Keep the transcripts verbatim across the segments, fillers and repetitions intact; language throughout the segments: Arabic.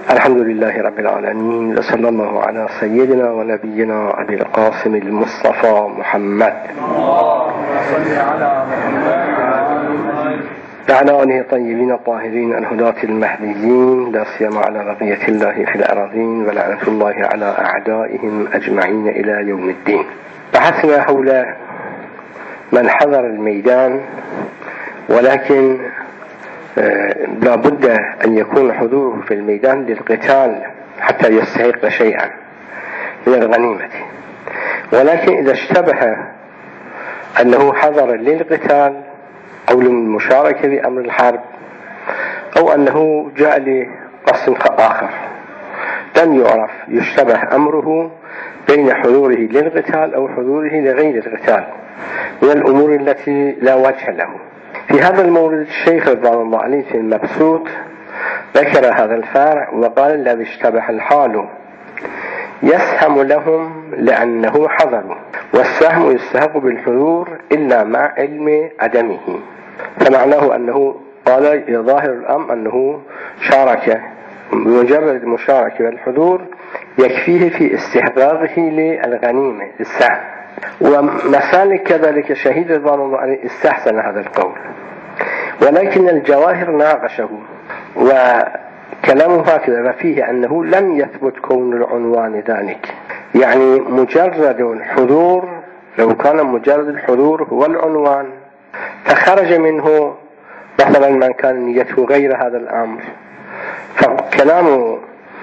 الحمد لله رب العالمين، وصلى الله على سيدنا ونبينا أبي القاسم المصطفى محمد وعلى آله الطيبين الطاهرين الهداة المهديين، لا سيما على بقية الله في الأراضين، ولعنة الله على أعدائهم أجمعين إلى يوم الدين. بحثنا حول من حضر الميدان، ولكن لا بد أن يكون حضوره في الميدان للقتال حتى يستحق شيئا من الغنيمة، ولكن إذا اشتبه أنه حضر للقتال أو للمشاركة بأمر الحرب أو أنه جاء لقصد آخر لم يعرف، يشتبه أمره بين حضوره للقتال أو حضوره لغير القتال من الأمور التي لا وجه له. في هذا المورد الشيخ رضوان الله عليه في المبسوط ذكر هذا الفارع وقال: لو اشتبه الحال يسهم لهم لأنه حضروا، والسهم يستحق بالحضور إلا مع علم عدمه. فمعناه أنه قال ظاهر الأمر أنه شارك، بمجرد المشاركة والحضور يكفيه في استحقاقه للغنيمة السهم. ومسالك كذلك شهيد رضوان الله عليه استحسن هذا القول، ولكن الجواهر ناقشه وكلامه هكذا فيه أنه لم يثبت كون العنوان ذلك، يعني مجرد الحضور، لو كان مجرد الحضور هو العنوان فخرج منه مثلا من كان نيته غير هذا الأمر، فكلامه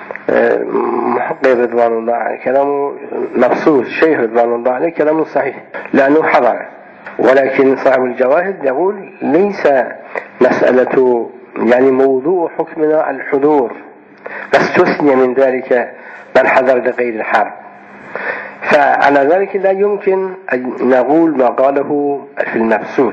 محقق رضوان الله عليه، كلامه مبسوط الشيخ رضوان الله عليه كلامه صحيح لأنه حضر. ولكن صاحب الجواهر يقول ليس مسألة يعني موضوع حكمنا الحضور، بس تثني من ذلك من حضر لغير الحرب. فعلى ذلك لا يمكن أن نقول ما قاله في المبسوط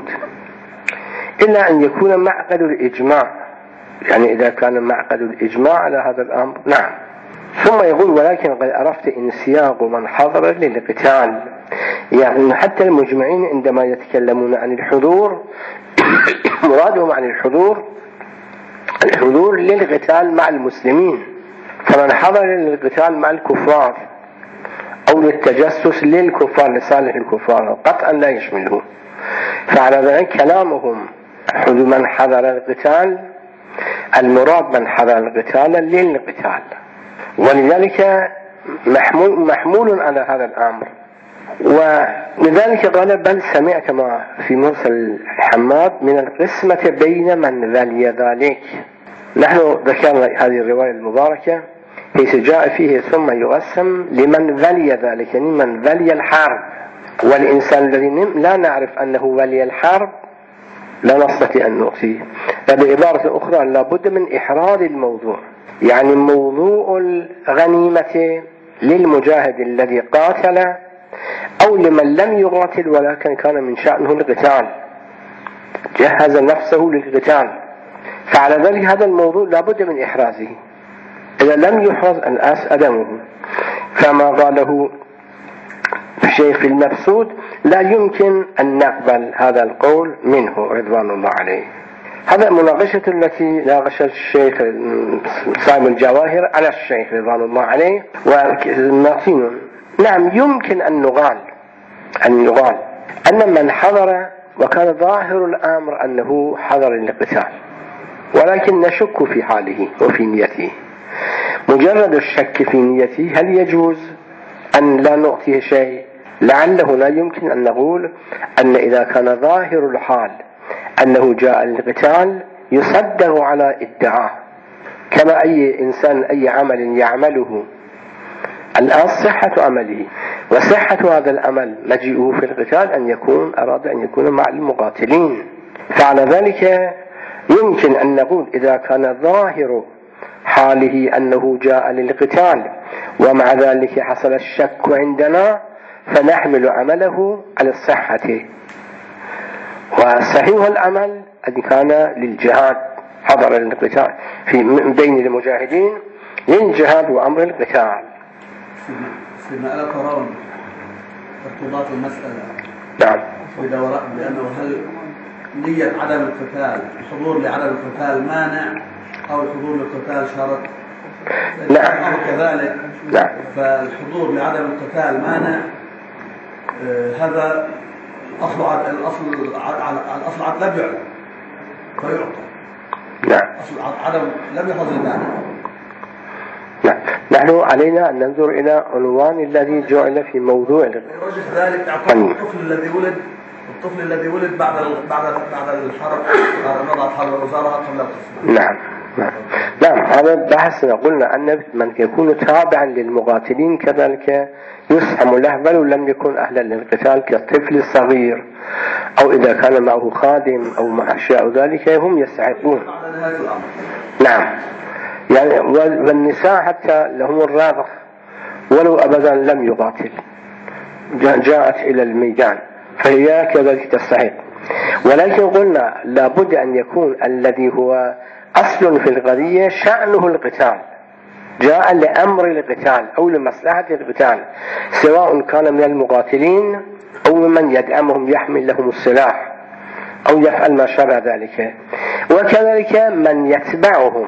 إلا أن يكون معقد الإجماع، يعني إذا كان معقد الإجماع على هذا الأمر نعم. ثم يقول: ولكن قد عرفت إن سياق من حضر للقتال، يعني حتى المجمعين عندما يتكلمون عن الحضور مرادهم عن الحضور الحضور للقتال مع المسلمين، فمن حضر للقتال مع الكفار أو للتجسس للكفار لصالح الكفار قطعا لا يشمله. فعلى ذلك كلامهم من حضر القتال المراد من حضر القتال للقتال، ولذلك محمول, محمول على هذا الأمر. ولذلك قال: بل سمعت ما في مرسل حماد من القسمة بين من ولي ذلك. نحن ذكرنا هذه الرواية المباركة حيث جاء فيه ثم يقسم لمن ولي ذلك، يعني من ولي الحرب. والإنسان الذي لا نعرف أنه ولي الحرب لا نستطيع أن نؤتيه. بعبارة أخرى لابد من إحرار الموضوع، يعني موضوع الغنيمة للمجاهد الذي قاتل أو لمن لم يقاتل ولكن كان من شأنه القتال، جهز نفسه للقتال. فعلى ذلك هذا الموضوع لابد من إحرازه، إذا لم يحرز الأس أدمه. فما قاله الشيخ المبسوط لا يمكن أن نقبل هذا القول منه رضوان الله عليه. هذا مناقشة التي ناقش الشيخ صاحب الجواهر على الشيخ رضوان الله عليه وناقشين. نعم يمكن أن نقال أن يقال أن من حضر وكان ظاهر الأمر أنه حضر للقتال، ولكن نشك في حاله وفي نيته. مجرد الشك في نيته هل يجوز أن لا نعطيه شيء؟ لعله لا يمكن أن نقول أن إذا كان ظاهر الحال أنه جاء للقتال يصدق على ادعاه، كما أي إنسان أي عمل يعمله الآن صحة عمله، وصحة هذا العمل مجيئه في القتال أن يكون أراد أن يكون مع المقاتلين. فعلى ذلك يمكن أن نقول إذا كان ظاهر حاله أنه جاء للقتال ومع ذلك حصل الشك عندنا فنحمل عمله على الصحة، وصحيح العمل أن كان للجهاد، حضر للقتال في بين المجاهدين للجهاد وأمر القتال. فيما ألا ترون ارتباط المسألة؟ نعم. وإذا ورأت بأنه هل نية عدم القتال، الحضور لعدم القتال مانع أو الحضور للقتال شرط؟ نعم كذلك. نعم. فالحضور لعدم القتال مانع، آه هذا أصل عد... الأصل عد... الأصل عد... لم يعلم فيعطى. نعم. أصل عدم لم يحصل المانع. نعم. نحن علينا أن ننظر إلى عنوان الذي جعل في موضوع يرجح ذلك اعطاء الطفل الذي ولد الطفل الذي ولد بعد بعد بعد الحرب، بعد وضع حرب الوزارة قبل القسم. نعم نعم نعم. هذا بحثنا، قلنا أن من يكون تابعا للمقاتلين كذلك يسهم له ولو لم يكن أهلا للقتال كالطفل الصغير، أو إذا كان معه خادم أو مع أشياء ذلك هم يستحقون. نعم. يعني والنساء حتى لهم الرابع ولو أبدا لم يقاتل جاءت إلى الميدان فهي كذلك تستحق. ولكن قلنا لابد أن يكون الذي هو أصل في القضية شأنه القتال، جاء لأمر القتال أو لمصلحة القتال، سواء كان من المقاتلين أو من يدعمهم يحمل لهم السلاح أو يفعل ما شابه ذلك. وكذلك من يتبعهم.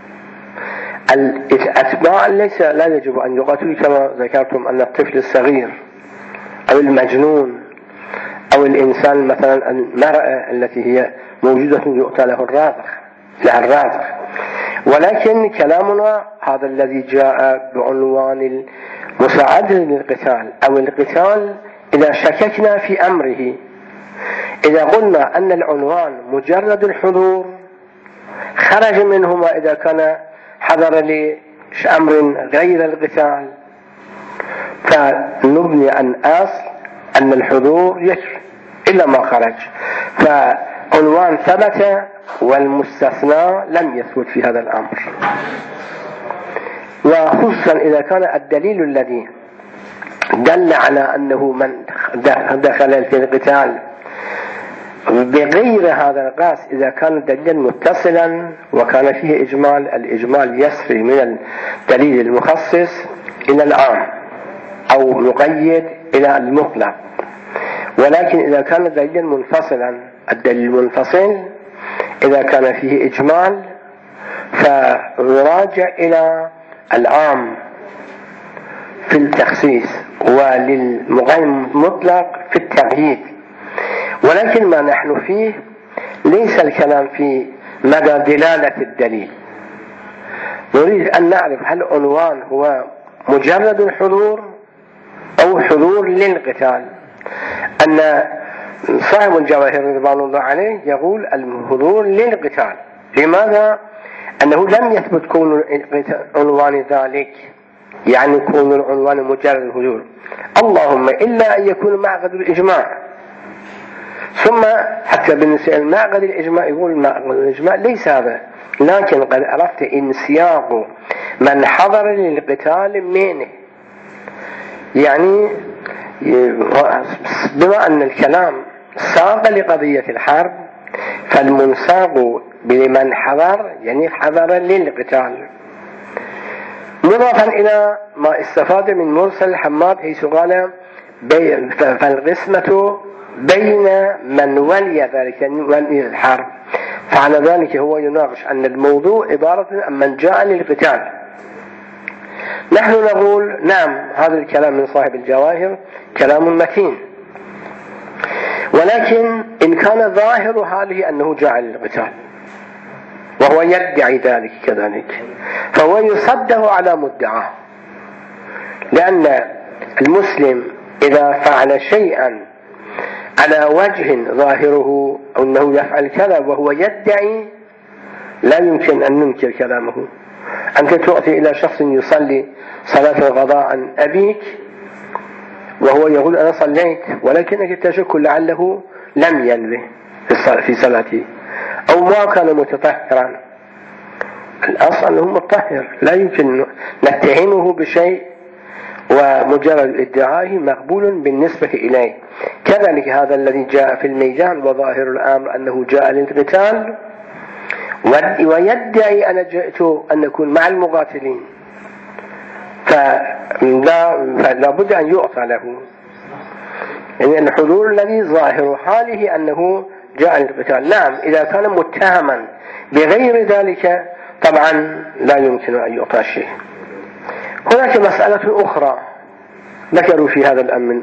الأتباع ليس لا يجب أن يقاتلوا كما ذكرتم أن الطفل الصغير أو المجنون أو الإنسان مثلا المرأة التي هي موجودة يؤتى له الراضع لها الراضع. ولكن كلامنا هذا الذي جاء بعنوان المساعدة للقتال أو القتال إذا شككنا في أمره، إذا قلنا أن العنوان مجرد الحضور خرج منه ما إذا كان حضر لأمر غير القتال، فنبني عن أصل أن الحضور يشرع إلا ما خرج، فعنوان ثبت والمستثنى لم يثبت في هذا الأمر. وخصوصا إذا كان الدليل الذي دل على أنه من دخل في القتال بغير هذا القاس، إذا كان الدليل متصلا وكان فيه إجمال، الإجمال يسري من الدليل المخصص إلى العام أو مقيد إلى المطلق. ولكن إذا كان الدليل منفصلا، الدليل المنفصل إذا كان فيه إجمال فيراجع إلى العام في التخصيص وللمطلق في التقييد. ولكن ما نحن فيه ليس الكلام في مدى دلالة الدليل، نريد أن نعرف هل عنوان هو مجرد الحضور أو حضور للقتال. أن صاحب الجواهر رضوان الله عليه يقول الحضور للقتال. لماذا؟ أنه لم يثبت كون عنوان ذلك، يعني كون العنوان مجرد الحضور، اللهم إلا أن يكون معقد الإجماع. ثم حتى بالنسبة للمعقد الإجماع يقول المعقد الإجماع ليس هذا، لكن قد عرفت إن سياق من حضر للقتال منه، يعني بما أن الكلام ساق لقضية الحرب فالمنساق بمن حضر يعني حضر للقتال، مضافا إلى ما استفاد من مرسل الحماد حيث قال فالقسمة بين من ولي ذلك ولي الحرب، فعلى ذلك هو يناقش أن الموضوع عبارة عن من جاء للقتال. نحن نقول نعم هذا الكلام من صاحب الجواهر كلام متين، ولكن إن كان ظاهر حاله أنه جاء للقتال وهو يدعي ذلك كذلك فهو يصده على مدعاه، لأن المسلم إذا فعل شيئا على وجه ظاهره أو أنه يفعل كذا وهو يدعي لا يمكن أن ننكر كلامه. أنت تؤتي إلى شخص يصلي صلاة الغضاء عن أبيك وهو يقول أنا صليت، ولكنك تشك لعله لم ينوه في صلاته أو ما كان متطهرا. الأصل أنه متطهر، لا يمكن نتهمه بشيء ومجرد ادعائه مقبول بالنسبة إليه. كذلك هذا الذي جاء في الميدان وظاهر الأمر أنه جاء للقتال ويدعي أنا جئت أن أكون مع المقاتلين، فلا, فلا بد أن يؤثر له، يعني الحضور الذي ظاهر حاله أنه جاء للقتال. نعم إذا كان متهما بغير ذلك طبعا لا يمكن أن يعطى شيء. هناك مسألة أخرى ذكروا في هذا الأمر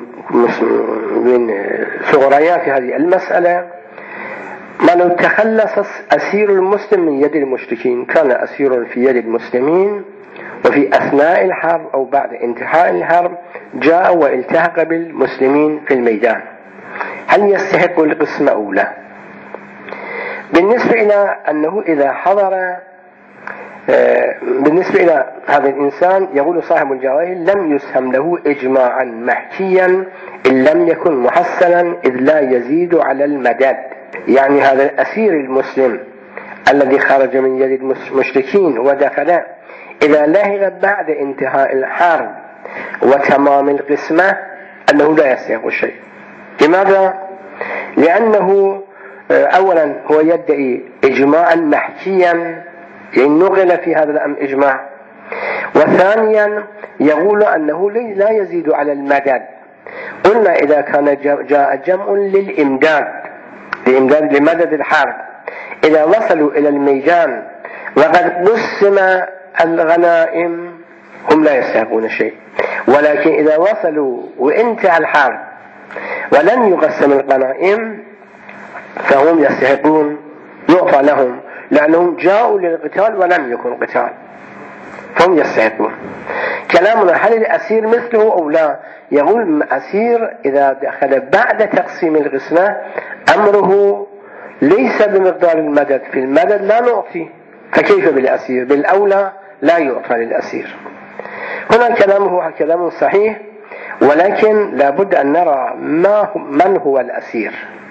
من ثغريات هذه المسألة: ما لو تخلص أسير المسلم من يد المشركين، كان أسير في يد المسلمين وفي أثناء الحرب أو بعد انتهاء الحرب جاء والتحق بالمسلمين في الميدان، هل يستحق القسمة أو لا؟ بالنسبة إلى أنه إذا حضر بالنسبة إلى هذا الإنسان يقول صاحب الجواهر: لم يسهم له إجماعا محكيا إن لم يكن محسنا إذ لا يزيد على المدد. يعني هذا الأسير المسلم الذي خرج من يد المشركين ودخل، إذا لهغ بعد انتهاء الحرب وتمام القسمة أنه لا يستحق شيء. لماذا؟ لأنه أولا هو يدعي إجماعا محكيا، يعني نقل في هذا الأمر إجماع، وثانيا يقول أنه لا يزيد على المدد. قلنا إذا كان جاء جمع للإمداد لإمداد لمدد الحرب، إذا وصلوا إلى الميدان وقد قسم الغنائم هم لا يستحقون شيء، ولكن إذا وصلوا وانتهى الحرب ولم يقسم الغنائم فهم يستحقون، يعطى لهم، لأنهم جاءوا للقتال ولم يكن قتال، فهم يستحقون. كلامنا: هل الأسير مثله أو لا؟ يقول أسير إذا دخل بعد تقسيم القسمة أمره ليس بمقدار المدد، في المدد لا نعطي، فكيف بالأسير؟ بالأولى لا يعطى للأسير. هنا كلامه كلام صحيح، ولكن لابد أن نرى ما من هو الأسير.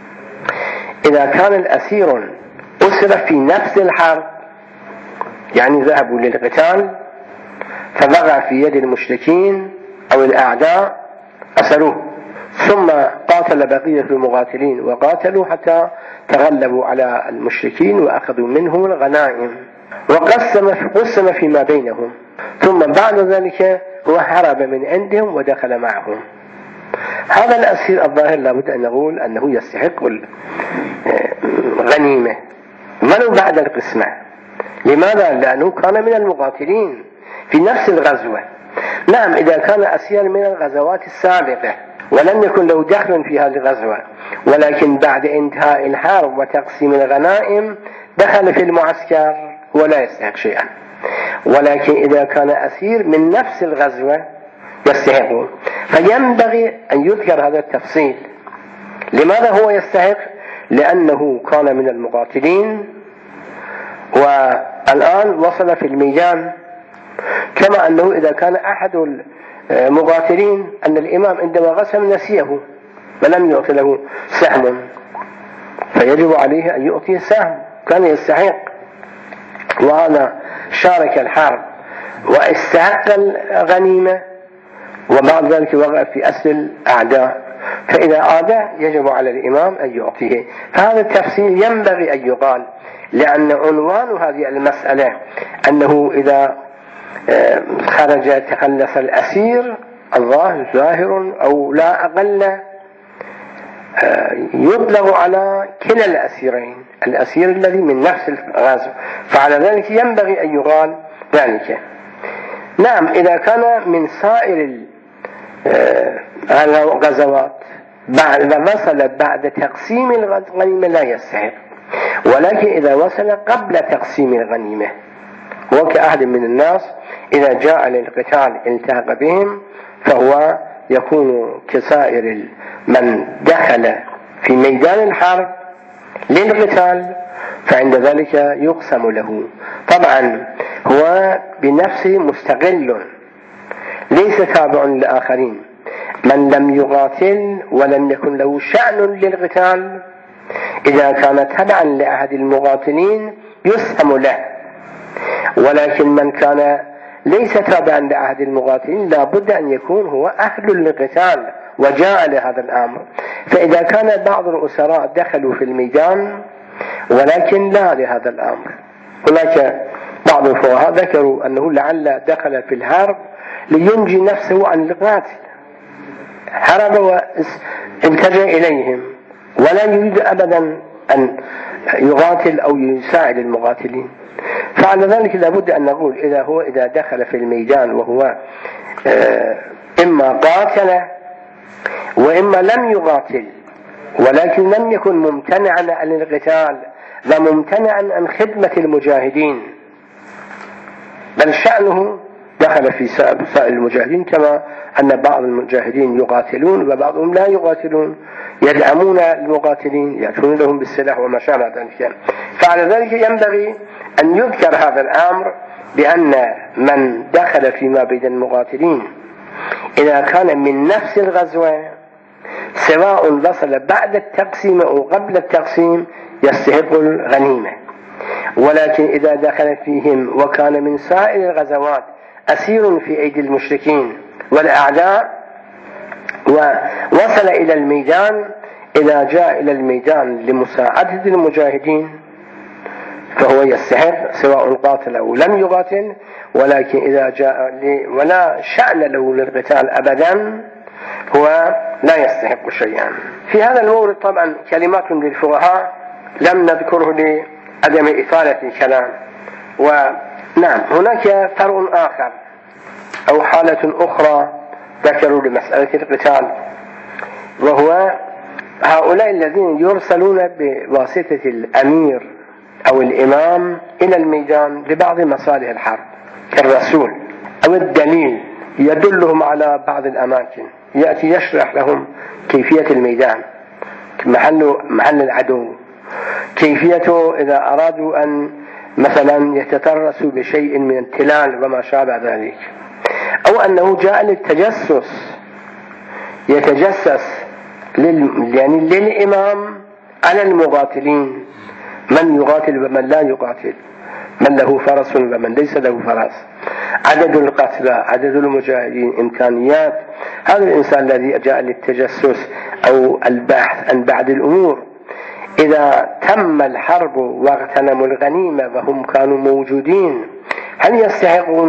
إذا كان الأسير أسر في نفس الحرب، يعني ذهبوا للقتال فبقى في يد المشركين أو الأعداء أسروه، ثم قاتل بقية المقاتلين وقاتلوا حتى تغلبوا على المشركين وأخذوا منهم الغنائم وقسم قسم فيما بينهم، ثم بعد ذلك هو هرب من عندهم ودخل معهم. هذا الأسير الظاهر لابد أن نقول أنه يستحق الغنيمة ولو بعد القسمة. لماذا؟ لأنه كان من المقاتلين في نفس الغزوة. نعم، إذا كان أسير من الغزوات السابقة ولم يكن له دخل في هذه الغزوة، ولكن بعد انتهاء الحرب وتقسيم الغنائم دخل في المعسكر ولا يستحق شيئا. ولكن إذا كان أسير من نفس الغزوة يستحق، فينبغي أن يذكر هذا التفصيل. لماذا هو يستحق؟ لأنه كان من المقاتلين والآن وصل في الميدان، كما أنه إذا كان أحد المقاتلين أن الإمام عندما غسل نسيه ولم يعطي له سهم، فيجب عليه أن يعطيه سهم، كان يستحق، وأنا شارك الحرب واستحق الغنيمة وبعد ذلك وقع في أسر الأعداء، فإذا عاد يجب على الإمام أن يعطيه. فهذا التفصيل ينبغي أن يقال، لأن عنوان هذه المسألة أنه إذا خرج تخلص الأسير الله ظاهر أو لا أقل يطلق على كلا الأسيرين، الأسير الذي من نفس الغزو، فعلى ذلك ينبغي أن يقال ذلك. نعم، إذا كان من سائر الغزوات بعد وصل بعد تقسيم الغنيمة لا يستحق، ولكن إذا وصل قبل تقسيم الغنيمة وكأحد من الناس إذا جاء للقتال التحق بهم فهو يكون كسائر من دخل في ميدان الحرب للقتال، فعند ذلك يقسم له. طبعا هو بنفسه مستقل ليس تابع للآخرين. من لم يقاتل ولم يكن له شأن للقتال إذا كان تبعا لأحد المقاتلين يسهم له، ولكن من كان ليس تابعا لأحد المقاتلين لا بد أن يكون هو أهل للقتال وجاء لهذا الأمر. فإذا كان بعض الأسراء دخلوا في الميدان ولكن لا لهذا الأمر، هناك بعض الفقهاء ذكروا أنه لعل دخل في الحرب لينجي نفسه عن القاتل، هرب واتجه إليهم ولا يريد أبدا أن يقاتل أو يساعد المقاتلين، فعلى ذلك لابد أن نقول إذا هو إذا دخل في الميدان وهو إما قاتل وإما لم يقاتل ولكن لم يكن ممتنعا عن القتال وممتنعا عن خدمة المجاهدين، بل شأنه دخل في سائر المجاهدين، كما أن بعض المجاهدين يقاتلون وبعضهم لا يقاتلون، يدعمون المقاتلين، يأتون لهم بالسلاح وما شابه ذلك. فعلى ذلك ينبغي أن يذكر هذا الأمر بأن من دخل فيما بين المقاتلين إذا كان من نفس الغزوة سواء وصل بعد التقسيم أو قبل التقسيم يستحق الغنيمة، ولكن إذا دخل فيهم وكان من سائر الغزوات أسير في أيدي المشركين والأعداء ووصل إلى الميدان، إذا جاء إلى الميدان لمساعدة المجاهدين فهو يستحق سواء قاتل أو لم يقاتل، ولكن إذا جاء ولا شأن له للقتال أبدا هو لا يستحق شيئا. في هذا المورد طبعا كلمات للفقهاء لم نذكره لعدم إطالة الكلام. ونعم هناك فرع آخر أو حالة أخرى ذكروا لمسألة القتال، وهو هؤلاء الذين يرسلون بواسطة الأمير أو الإمام إلى الميدان لبعض مصالح الحرب كالرسول أو الدليل يدلهم على بعض الأماكن، يأتي يشرح لهم كيفية الميدان، محل, محل العدو، كيفيته إذا أرادوا أن مثلا يتترسوا بشيء من التلال وما شابه ذلك، أو أنه جاء للتجسس يتجسس لل... يعني للإمام على المقاتلين، من يقاتل ومن لا يقاتل، من له فرس ومن ليس له فرس، عدد القتلى، عدد المجاهدين، إمكانيات هذا الإنسان الذي جاء للتجسس أو البحث عن بعض الأمور. إذا تم الحرب واغتنموا الغنيمة وهم كانوا موجودين هل يستحقون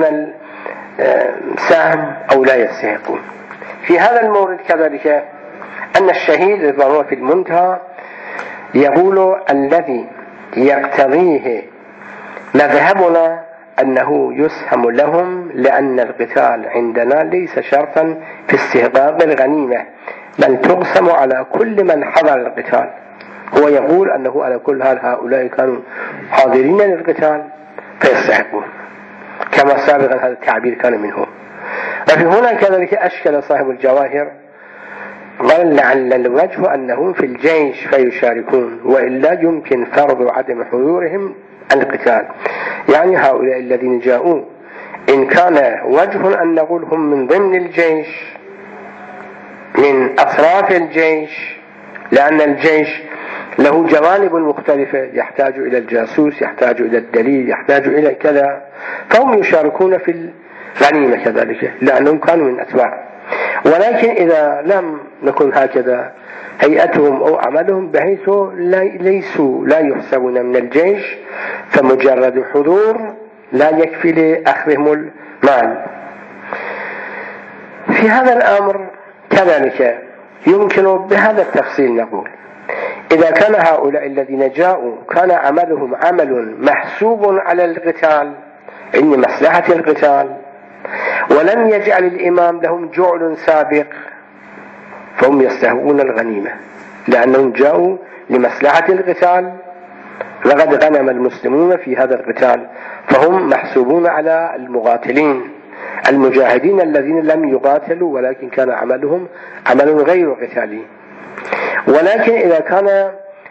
السهم أو لا يستحقون؟ في هذا المورد كذلك أن الشهيد وهو في المنتهى يقول الذي يقتضيه مذهبنا أنه يسهم لهم لأن القتال عندنا ليس شرطا في استحقاق الغنيمة، بل تقسم على كل من حضر القتال. هو يقول أنه على كل حال هؤلاء كانوا حاضرين للقتال فيستحقون، كما سابقا هذا التعبير كان منه. وفي هنا كذلك أشكل صاحب الجواهر قال لعل الوجه أنهم في الجيش فيشاركون وإلا يمكن فرض عدم حضورهم القتال، يعني هؤلاء الذين جاءوا إن كان وجه أن نقول هم من ضمن الجيش من أطراف الجيش، لأن الجيش له جوانب مختلفة، يحتاج إلى الجاسوس، يحتاج إلى الدليل، يحتاج إلى كذا، فهم يشاركون في الغنيمة كذلك لأنهم كانوا من أتباع. ولكن إذا لم نكن هكذا هيئتهم أو عملهم بحيث ليسوا لا يحسبون من الجيش، فمجرد حضور لا يكفي لأخذهم المال. في هذا الأمر كذلك يمكن بهذا التفصيل نقول إذا كان هؤلاء الذين جاءوا كان عملهم عمل محسوب على القتال إن مصلحة القتال، ولم يجعل الإمام لهم جعل سابق، فهم يستحقون الغنيمة لأنهم جاءوا لمصلحة القتال، وقد غنم المسلمون في هذا القتال، فهم محسوبون على المقاتلين المجاهدين الذين لم يقاتلوا ولكن كان عملهم عمل غير قتالي. ولكن إذا كان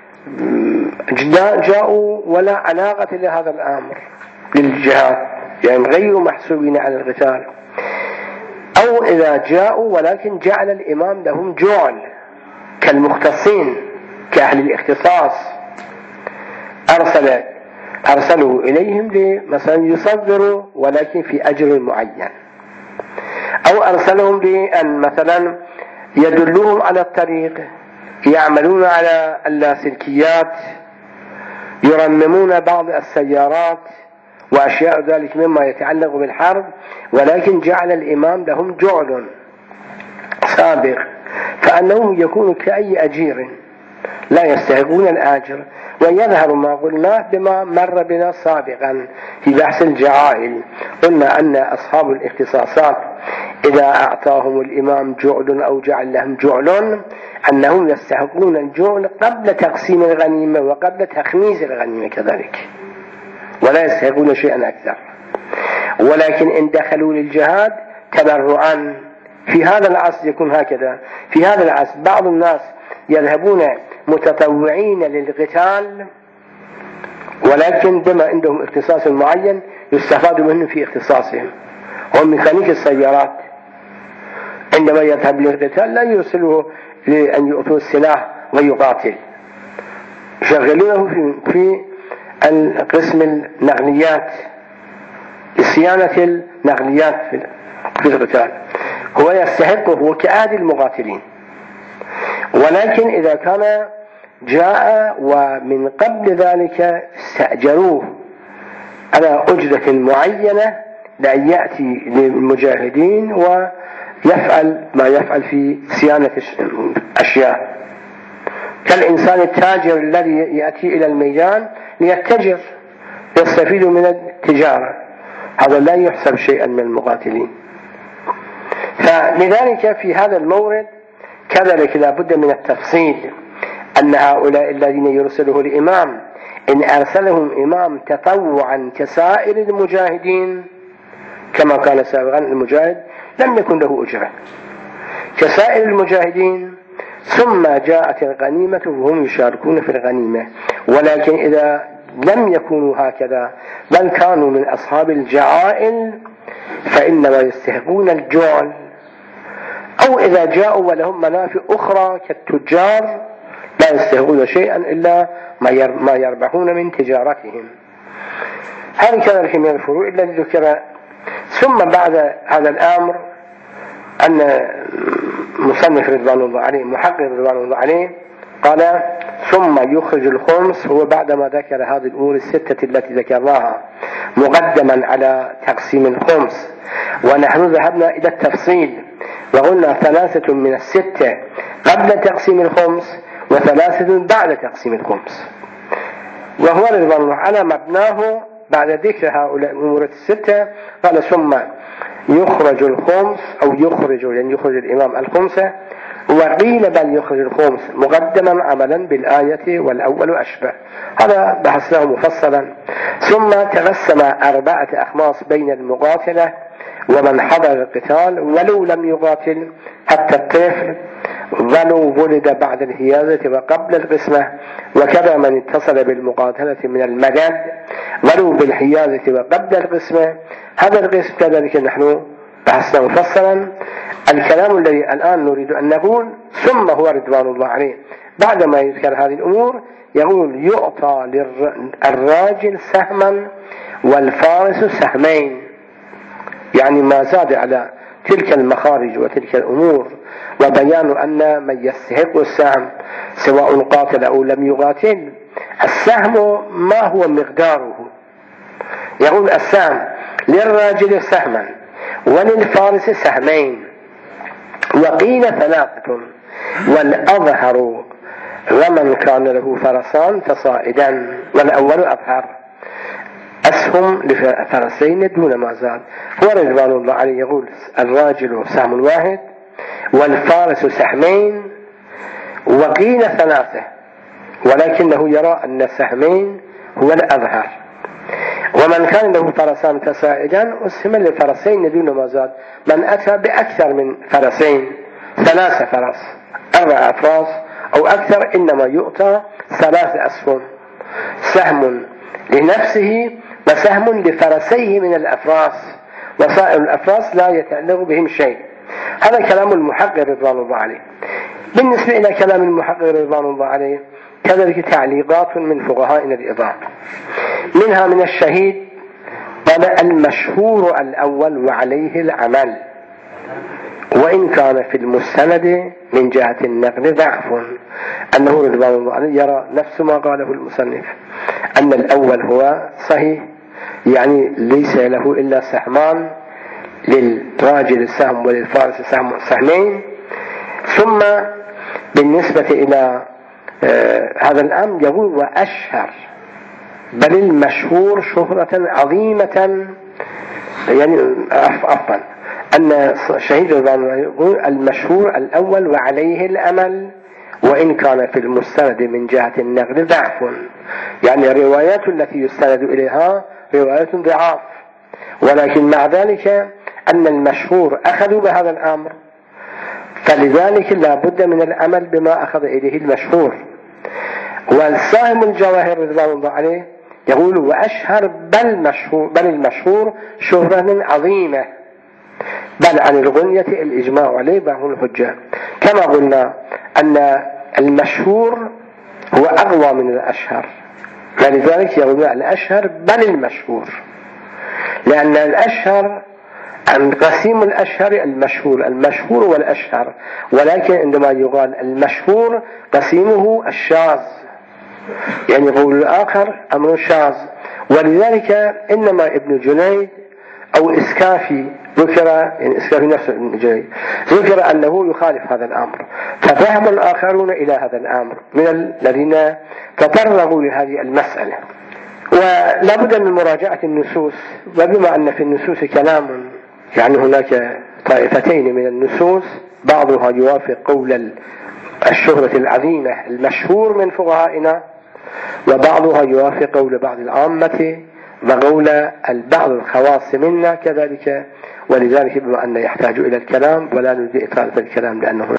جاءوا ولا علاقة لهذا الأمر للجهاد، يعني غير محسوبين على القتال، أو إذا جاءوا ولكن جعل الإمام لهم جعل كالمختصين كأهل الاختصاص، أرسل أرسلوا إليهم مثلا يصدروا ولكن في أجر معين، أو أرسلهم لأن مثلا يدلوهم على الطريق، يعملون على اللاسلكيات، يرممون بعض السيارات وأشياء ذلك مما يتعلق بالحرب، ولكن جعل الإمام لهم جعل سابق، فأنهم يكونوا كأي أجير لا يستحقون الأجر. ويظهر ما قلناه بما مر بنا سابقا في بحث الجعائل. قلنا أن أصحاب الاختصاصات إذا أعطاهم الإمام جعل أو جعل لهم جعل أنهم يستحقون الجعل قبل تقسيم الغنيمة وقبل تخميس الغنيمة كذلك، ولا يستحقون شيئا أكثر. ولكن إن دخلوا للجهاد تبرعا، في هذا العصر يكون هكذا. في هذا العصر بعض الناس يذهبون متطوعين للقتال، ولكن بما عندهم اختصاص معين يستفاد منهم في اختصاصهم. هم ميكانيك السيارات عندما يذهب للقتال لا يرسله لأن يؤتوا السلاح ويقاتل، يشغلونه في, في القسم النقليات، صيانة النقليات في القتال. هو يستحقه، هو كأحد المقاتلين. ولكن إذا كان جاء ومن قبل ذلك استأجروه على أجرة معينة لأن يأتي للمجاهدين ويفعل ما يفعل في صيانة أشياء، كالإنسان التاجر الذي يأتي إلى الميدان ليتجر يستفيد من التجارة، هذا لا يحسب شيئا من المقاتلين. فلذلك في هذا المورد كذلك لا بد من التفصيل أن هؤلاء الذين يرسله الإمام إن أرسلهم إمام تطوعا كسائر المجاهدين، كما قال سابقا المجاهد لم يكن له أجرة كسائر المجاهدين، ثم جاءت الغنيمة وهم يشاركون في الغنيمة. ولكن إذا لم يكونوا هكذا بل كانوا من أصحاب الجعائل فإنما يستحقون الجعل، أو إذا جاءوا ولهم منافع أخرى كالتجار لا يستحقون شيئا إلا ما يربحون من تجارتهم. هذه كذلك من الفروع التي ذكر. ثم بعد هذا الأمر أن مصنف رضوان الله عليه محقق رضوان الله عليه قال ثم يخرج الخمس، هو بعدما ذكر هذه الأمور الستة التي ذكرناها مقدما على تقسيم الخمس. ونحن ذهبنا إلى التفصيل وقلنا ثلاثة من الستة قبل تقسيم الخمس وثلاثة بعد تقسيم الخمس، وهو رضوان الله على مبناه بعد ذكر هؤلاء الأمور الستة قال ثم يخرج الخمس أو يخرج يعني يخرج الإمام الخمسة، وقيل بل يخرج الخمس مقدما عملا بالآية والأول أشبه. هذا بحثناه مفصلا. ثم تقسم أربعة أخماس بين المقاتلة ومن حضر القتال ولو لم يقاتل، حتى الطفل ولو ولد بعد الهيازة وقبل القسمة، وكذا من اتصل بالمقاتلة من المجد ولو بالهيازة وقبل القسمة. هذا القسم كذلك نحن بحثنا مفصلا. الكلام الذي الآن نريد أن نقول ثم هو رضوان الله عليه بعدما يذكر هذه الأمور يقول يعطى للراجل سهما والفارس سهمين، يعني ما زاد على تلك المخارج وتلك الأمور، وبيان أن من يستحق السهم سواء قاتل أو لم يقاتل السهم ما هو مقداره. يقول السهم للراجل سهما وللفارس سهمين، وقيل ثلاثة والأظهر ومن كان له فرسان فصائدا، والأول أظهر أسهم لفرسين دون ما زاد. هو رضوان الله عليه يقول الراجل سهم واحد والفارس سهمين، وقيل ثلاثة، ولكنه يرى أن السهمين هو الأظهر. ومن كان له فرسان فصائدا أسهم للفرسين دون ما زاد. من أتى بأكثر من فرسين ثلاثة فرس أربع أفراس أو أكثر إنما يؤتى ثلاث أسهم، سهم لنفسه وسهم لفرسيه من الأفراس، وسائر الأفراس لا يتعلق بهم شيء. هذا كلام المحقق رضوان الله عليه. بالنسبة إلى كلام المحقق رضوان الله عليه كذلك تعليقات من فقهائنا الإضافة، منها من الشهيد قال المشهور الأول وعليه العمل، وإن كان في المستند من جهة النقل ضعف، أنه رضوان الله عليه يرى نفس ما قاله المصنف أن الأول هو صحيح، يعني ليس له إلا سهمان، للراجل السهم وللفارس سهم سهمين. ثم بالنسبة إلى آه هذا الأمر يقول وأشهر بل المشهور شهرة عظيمة، يعني عفوا أن شهيد يقول المشهور الأول وعليه الأمل، وإن كان في المستند من جهة النقل ضعف، يعني الروايات التي يستند إليها روايات ضعاف، ولكن مع ذلك أن المشهور أخذوا بهذا الأمر، فلذلك لا بد من العمل بما أخذ إليه المشهور. والصاحب الجواهر رضوان الله عليه يقول وأشهر بل, مشهور بل المشهور شهرة عظيمة، بل عن الغنية الإجماع عليه بهو الحجة. كما قلنا أن المشهور هو أقوى من الأشهر، فلذلك يقول الأشهر بل المشهور، لأن الأشهر عن قسيم الأشهر المشهور، المشهور والأشهر، ولكن عندما يقال المشهور قسيمه الشاذ، يعني قول الآخر أمر شاذ. ولذلك إنما ابن جنيد أو إسكافي ذكر، يعني إسكافي نفسه ابن جنيد ذكر أنه يخالف هذا الأمر، فذهب الآخرون إلى هذا الأمر من الذين تطرقوا لهذه المسألة. ولا بد من مراجعة النصوص، وبما أن في النصوص كلام، يعني هناك طائفتين من النصوص، بعضها يوافق قول الشهرة العظيمة المشهور من فقهائنا، وبعضها يوافق قول بعض العامة وقول البعض الخواص منا كذلك. ولذلك بما أن يحتاج إلى الكلام ولا نريد إطالة الكلام لأنه